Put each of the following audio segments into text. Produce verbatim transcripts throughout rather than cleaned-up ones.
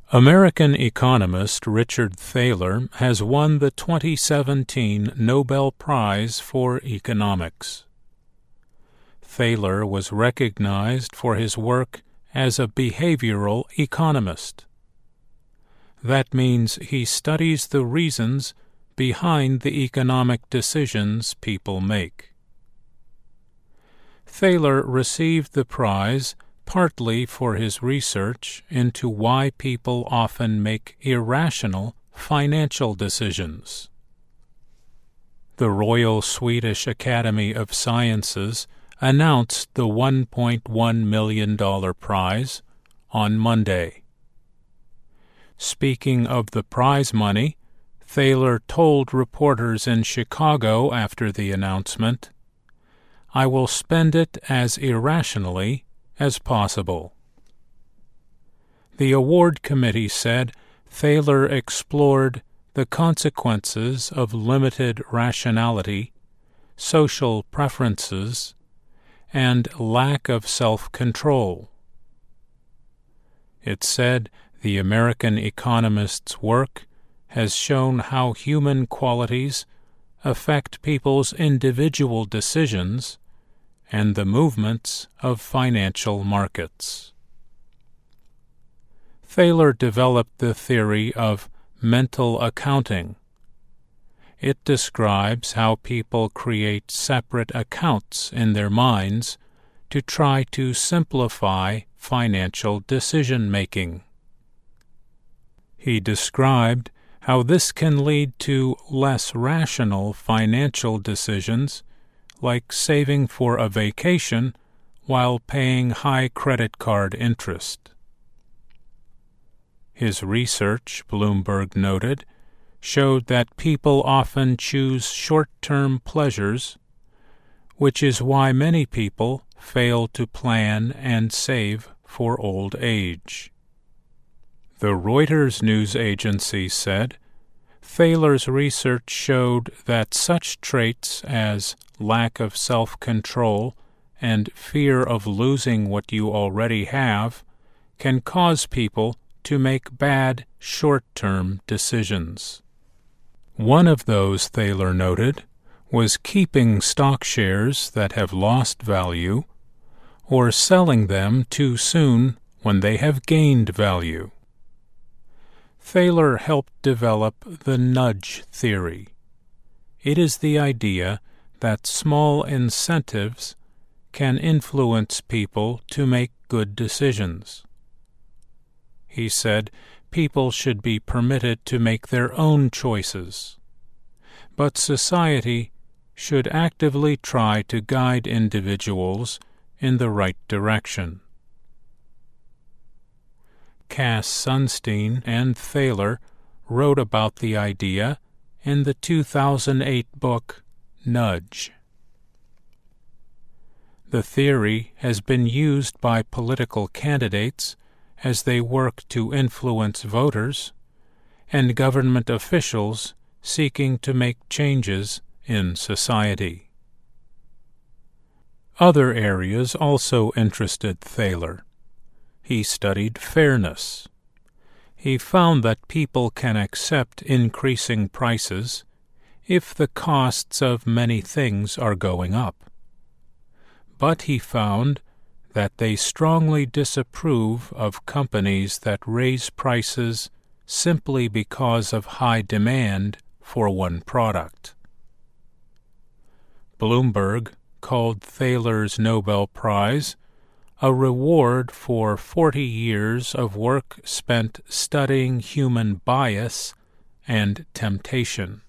American economist Richard Thaler has won the twenty seventeen Nobel Prize for Economics. Thaler was recognized for his work as a behavioral economist. That means he studies the reasons behind the economic decisions people make. Thaler received the prize partly for his research into why people often make irrational financial decisions. The Royal Swedish Academy of Sciences announced the one point one million dollars prize on Monday. Speaking of the prize money, Thaler told reporters in Chicago after the announcement, "I will spend it as irrationally as possible." The award committee said Thaler explored the consequences of limited rationality, social preferences, and lack of self-control. It said the American economist's work has shown how human qualities affect people's individual decisions and the movements of financial markets. Thaler developed the theory of mental accounting. It describes how people create separate accounts in their minds to try to simplify financial decision-making. He described how this can lead to less rational financial decisions, like saving for a vacation while paying high credit card interest. His research, Bloomberg noted, showed that people often choose short-term pleasures, which is why many people fail to plan and save for old age. The Reuters news agency said Thaler's research showed that such traits as lack of self-control and fear of losing what you already have can cause people to make bad short-term decisions. One of those, Thaler noted, was keeping stock shares that have lost value or selling them too soon when they have gained value. Thaler helped develop the nudge theory. It is the idea that small incentives can influence people to make good decisions. He said people should be permitted to make their own choices, but society should actively try to guide individuals in the right direction. Cass Sunstein and Thaler wrote about the idea in the two thousand eight book Nudge. The theory has been used by political candidates as they work to influence voters and government officials seeking to make changes in society. Other areas also interested Thaler. He studied fairness. He found that people can accept increasing prices if the costs of many things are going up. But he found that they strongly disapprove of companies that raise prices simply because of high demand for one product. Bloomberg called Thaler's Nobel Prize a reward for forty years of work spent studying human bias and temptation.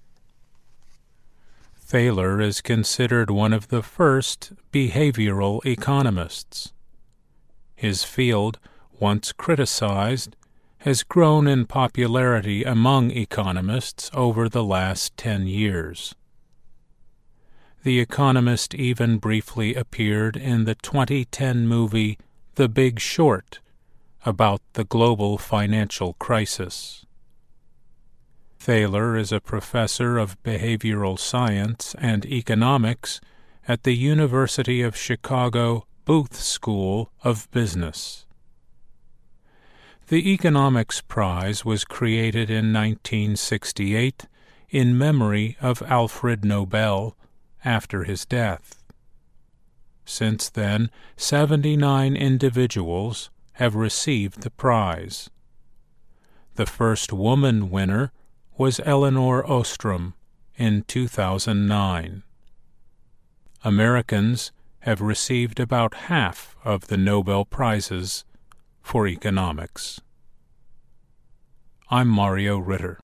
Thaler is considered one of the first behavioral economists. His field, once criticized, has grown in popularity among economists over the last ten years. The Economist even briefly appeared in the twenty ten movie The Big Short about the global financial crisis. Thaler is a professor of behavioral science and economics at the University of Chicago Booth School of Business. The Economics Prize was created in nineteen sixty-eight in memory of Alfred Nobel after his death. Since then, seventy-nine individuals have received the prize. The first woman winner was Elinor Ostrom in two thousand nine. Americans have received about half of the Nobel Prizes for economics. I'm Mario Ritter.